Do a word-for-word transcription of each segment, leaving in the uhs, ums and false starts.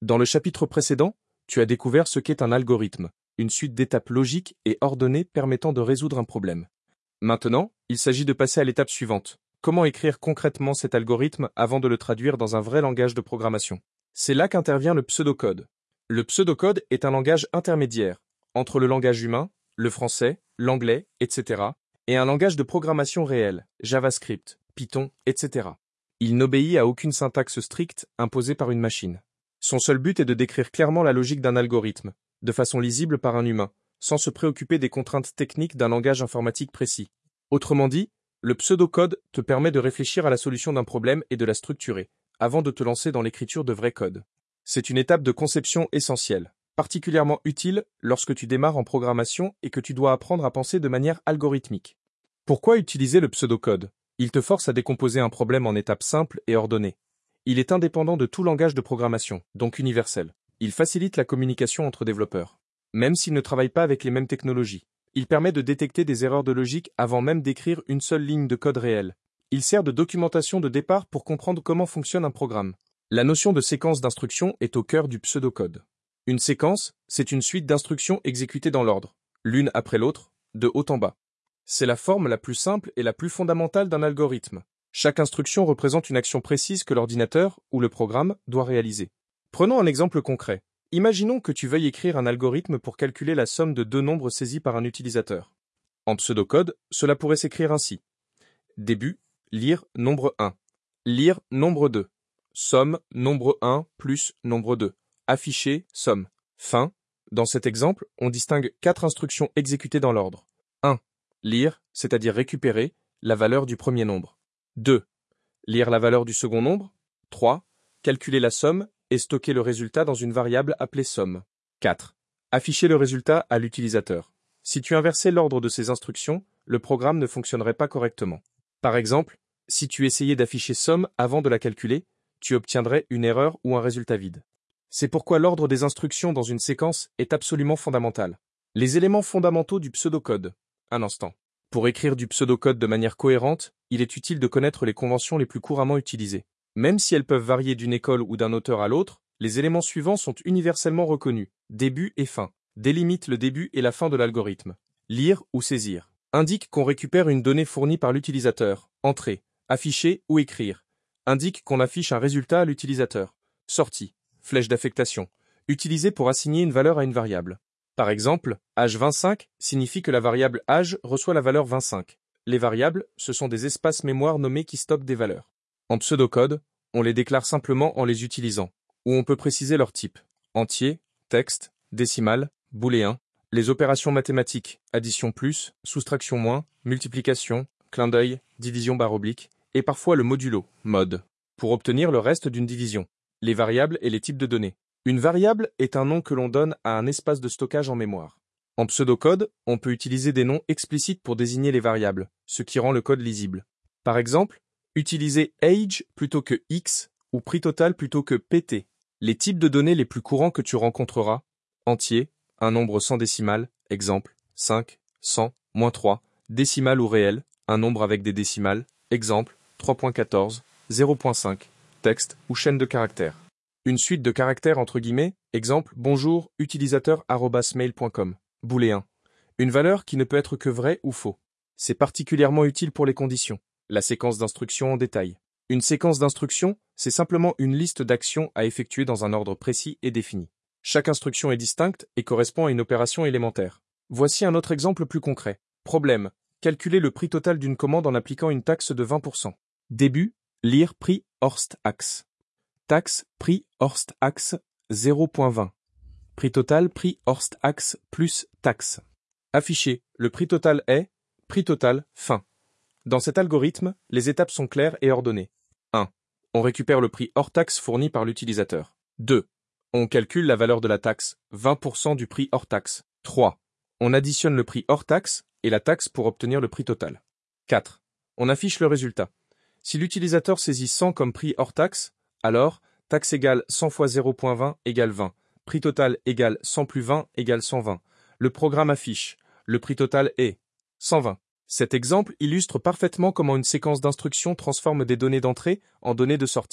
Dans le chapitre précédent, tu as découvert ce qu'est un algorithme, une suite d'étapes logiques et ordonnées permettant de résoudre un problème. Maintenant, il s'agit de passer à l'étape suivante. Comment écrire concrètement cet algorithme avant de le traduire dans un vrai langage de programmation? C'est là qu'intervient le pseudocode. Le pseudocode est un langage intermédiaire entre le langage humain, le français, l'anglais, et cetera, et un langage de programmation réel, JavaScript, Python, et cetera. Il n'obéit à aucune syntaxe stricte imposée par une machine. Son seul but est de décrire clairement la logique d'un algorithme, de façon lisible par un humain, sans se préoccuper des contraintes techniques d'un langage informatique précis. Autrement dit, le pseudocode te permet de réfléchir à la solution d'un problème et de la structurer, avant de te lancer dans l'écriture de vrai code. C'est une étape de conception essentielle, particulièrement utile lorsque tu démarres en programmation et que tu dois apprendre à penser de manière algorithmique. Pourquoi utiliser le pseudocode? Il te force à décomposer un problème en étapes simples et ordonnées. Il est indépendant de tout langage de programmation, donc universel. Il facilite la communication entre développeurs. Même s'il ne travaille pas avec les mêmes technologies, il permet de détecter des erreurs de logique avant même d'écrire une seule ligne de code réel. Il sert de documentation de départ pour comprendre comment fonctionne un programme. La notion de séquence d'instructions est au cœur du pseudocode. Une séquence, c'est une suite d'instructions exécutées dans l'ordre, l'une après l'autre, de haut en bas. C'est la forme la plus simple et la plus fondamentale d'un algorithme. Chaque instruction représente une action précise que l'ordinateur, ou le programme, doit réaliser. Prenons un exemple concret. Imaginons que tu veuilles écrire un algorithme pour calculer la somme de deux nombres saisis par un utilisateur. En pseudocode, cela pourrait s'écrire ainsi. Début, lire nombre un. Lire nombre deux. Somme nombre un plus nombre deux. Afficher somme. Fin. Dans cet exemple, on distingue quatre instructions exécutées dans l'ordre. un. Lire, c'est-à-dire récupérer, la valeur du premier nombre. deux. Lire la valeur du second nombre. trois. Calculer la somme et stocker le résultat dans une variable appelée somme. quatre. Afficher le résultat à l'utilisateur. Si tu inversais l'ordre de ces instructions, le programme ne fonctionnerait pas correctement. Par exemple, si tu essayais d'afficher somme avant de la calculer, tu obtiendrais une erreur ou un résultat vide. C'est pourquoi l'ordre des instructions dans une séquence est absolument fondamental. Les éléments fondamentaux du pseudocode. Un instant. Pour écrire du pseudocode de manière cohérente, il est utile de connaître les conventions les plus couramment utilisées. Même si elles peuvent varier d'une école ou d'un auteur à l'autre, les éléments suivants sont universellement reconnus. Début et fin. Délimite le début et la fin de l'algorithme. Lire ou saisir. Indique qu'on récupère une donnée fournie par l'utilisateur. Entrer. Afficher ou écrire. Indique qu'on affiche un résultat à l'utilisateur. Sortie. Flèche d'affectation. Utilisée pour assigner une valeur à une variable. Par exemple, âge vingt-cinq signifie que la variable âge reçoit la valeur vingt-cinq. Les variables, ce sont des espaces mémoire nommés qui stockent des valeurs. En pseudocode, on les déclare simplement en les utilisant, ou on peut préciser leur type. Entier, texte, décimal, booléen, les opérations mathématiques, addition plus, soustraction moins, multiplication, clin d'œil, division barre oblique, et parfois le modulo, mode, pour obtenir le reste d'une division. Les variables et les types de données. Une variable est un nom que l'on donne à un espace de stockage en mémoire. En pseudocode, on peut utiliser des noms explicites pour désigner les variables, ce qui rend le code lisible. Par exemple, utiliser age plutôt que x ou prix total plutôt que pt. Les types de données les plus courants que tu rencontreras: entier, un nombre sans décimale, exemple cinq, cent, moins trois, décimal ou réel, un nombre avec des décimales, exemple trois virgule quatorze, zéro virgule cinq, texte ou chaîne de caractères. Une suite de caractères entre guillemets, exemple bonjour utilisateur arobase mail point com, booléen. Une valeur qui ne peut être que vrai ou faux. C'est particulièrement utile pour les conditions. La séquence d'instructions en détail. Une séquence d'instructions, c'est simplement une liste d'actions à effectuer dans un ordre précis et défini. Chaque instruction est distincte et correspond à une opération élémentaire. Voici un autre exemple plus concret. Problème. Calculer le prix total d'une commande en appliquant une taxe de vingt pour cent. Début. Lire prix Horst Axe. Taxe prix Horst Axe zéro virgule vingt. Prix total prix Horst Axe plus taxe. Afficher. Le prix total est prix total fin. Dans cet algorithme, les étapes sont claires et ordonnées. un. On récupère le prix hors taxe fourni par l'utilisateur. deux. On calcule la valeur de la taxe, vingt pour cent du prix hors taxe. trois. On additionne le prix hors taxe et la taxe pour obtenir le prix total. quatre. On affiche le résultat. Si l'utilisateur saisit cent comme prix hors taxe, alors taxe égale cent fois zéro virgule vingt égale vingt. Prix total égale cent plus vingt égale cent vingt. Le programme affiche. Le prix total est cent vingt. Cet exemple illustre parfaitement comment une séquence d'instructions transforme des données d'entrée en données de sortie.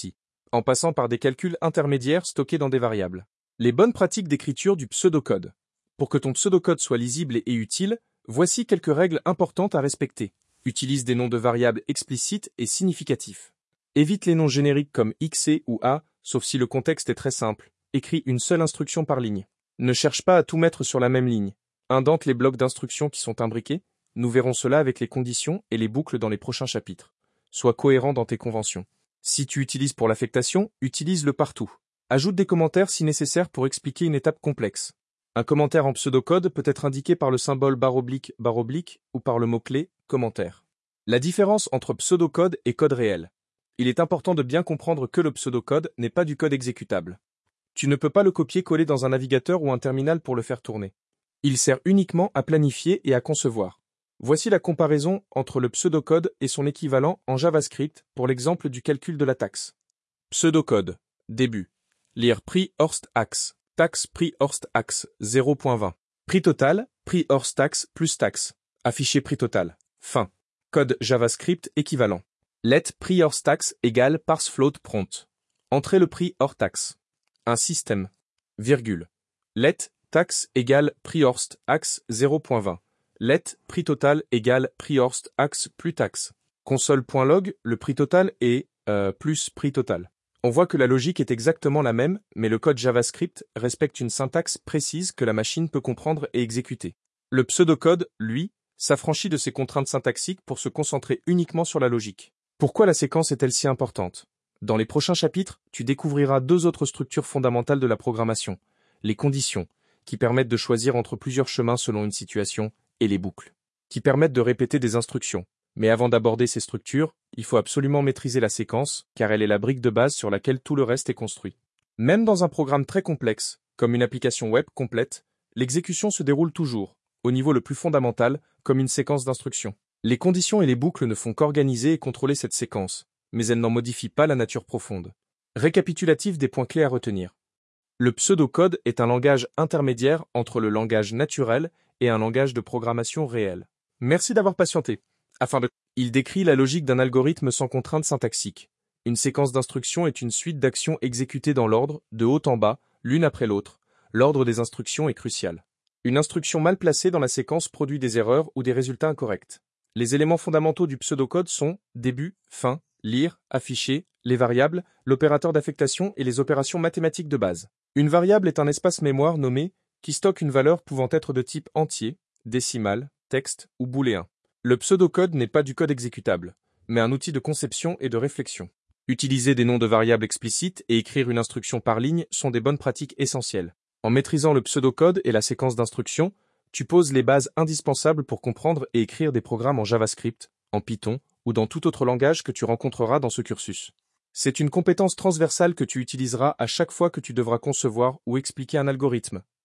en passant par des calculs intermédiaires stockés dans des variables. Les bonnes pratiques d'écriture du pseudocode. Pour que ton pseudocode soit lisible et utile, voici quelques règles importantes à respecter. Utilise des noms de variables explicites et significatifs. Évite les noms génériques comme X ou A, sauf si le contexte est très simple. Écris une seule instruction par ligne. Ne cherche pas à tout mettre sur la même ligne. Indente les blocs d'instructions qui sont imbriqués. Nous verrons cela avec les conditions et les boucles dans les prochains chapitres. Sois cohérent dans tes conventions. Si tu utilises pour l'affectation, utilise-le partout. Ajoute des commentaires si nécessaire pour expliquer une étape complexe. Un commentaire en pseudocode peut être indiqué par le symbole barre oblique, barre oblique ou par le mot-clé commentaire. La différence entre pseudocode et code réel. Il est important de bien comprendre que le pseudocode n'est pas du code exécutable. Tu ne peux pas le copier-coller dans un navigateur ou un terminal pour le faire tourner. Il sert uniquement à planifier et à concevoir. Voici la comparaison entre le pseudocode et son équivalent en JavaScript pour l'exemple du calcul de la taxe. Pseudocode. Début. Lire prix Horst Axe. Taxe prix Horst Axe zéro virgule vingt. Prix total, prix Horst Taxe plus taxe. Afficher prix total. Fin. Code JavaScript équivalent. Let prix Horst Taxe égale parse float prompt. Entrez le prix hors taxe. Un système. Virgule. Let taxe égale prix Horst Axe zéro virgule vingt. Let prix total égale prix Horst Axe plus taxe. Console.log, le prix total est euh, plus prix total. On voit que la logique est exactement la même, mais le code JavaScript respecte une syntaxe précise que la machine peut comprendre et exécuter. Le pseudocode, lui, s'affranchit de ces contraintes syntaxiques pour se concentrer uniquement sur la logique. Pourquoi la séquence est-elle si importante? Dans les prochains chapitres, tu découvriras deux autres structures fondamentales de la programmation, les conditions, qui permettent de choisir entre plusieurs chemins selon une situation, et les boucles, qui permettent de répéter des instructions. Mais avant d'aborder ces structures, il faut absolument maîtriser la séquence, car elle est la brique de base sur laquelle tout le reste est construit. Même dans un programme très complexe, comme une application web complète, l'exécution se déroule toujours, au niveau le plus fondamental, comme une séquence d'instructions. Les conditions et les boucles ne font qu'organiser et contrôler cette séquence, mais elles n'en modifient pas la nature profonde. Récapitulatif des points clés à retenir. Le pseudocode est un langage intermédiaire entre le langage naturel et un langage de programmation réel. Merci d'avoir patienté. Afin de... Il décrit la logique d'un algorithme sans contrainte syntaxique. Une séquence d'instructions est une suite d'actions exécutées dans l'ordre, de haut en bas, l'une après l'autre. L'ordre des instructions est crucial. Une instruction mal placée dans la séquence produit des erreurs ou des résultats incorrects. Les éléments fondamentaux du pseudocode sont début, fin, lire, afficher, les variables, l'opérateur d'affectation et les opérations mathématiques de base. Une variable est un espace mémoire nommé qui stocke une valeur pouvant être de type entier, décimal, texte ou booléen. Le pseudocode n'est pas du code exécutable, mais un outil de conception et de réflexion. Utiliser des noms de variables explicites et écrire une instruction par ligne sont des bonnes pratiques essentielles. En maîtrisant le pseudocode et la séquence d'instructions, tu poses les bases indispensables pour comprendre et écrire des programmes en JavaScript, en Python ou dans tout autre langage que tu rencontreras dans ce cursus. C'est une compétence transversale que tu utiliseras à chaque fois que tu devras concevoir ou expliquer un algorithme.